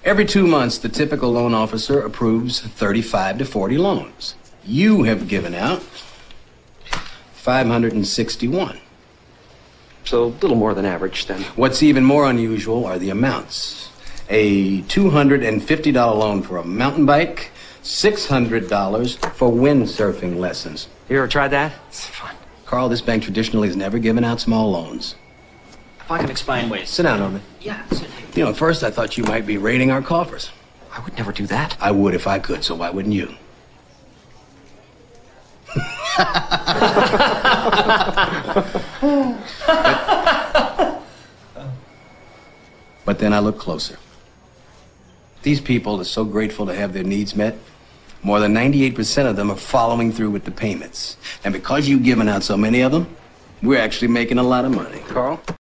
Every 2 months, the typical loan officer approves 35 to 40 loans. You have given out 561. So a little more than average, then. What's even more unusual are the amounts. A $250 loan for a mountain bike, $600 for windsurfing lessons. You ever tried that? It's fun. Carl, this bank traditionally has never given out small loans. If I can explain ways. Sit down, Norman. Yeah, sit here. You know, at first I thought you might be raiding our coffers. I would never do that. I would if I could, so why wouldn't you? But then I look closer. These people are so grateful to have their needs met. More than 98% of them are following through with the payments. And because you've given out so many of them, we're actually making a lot of money. Carl?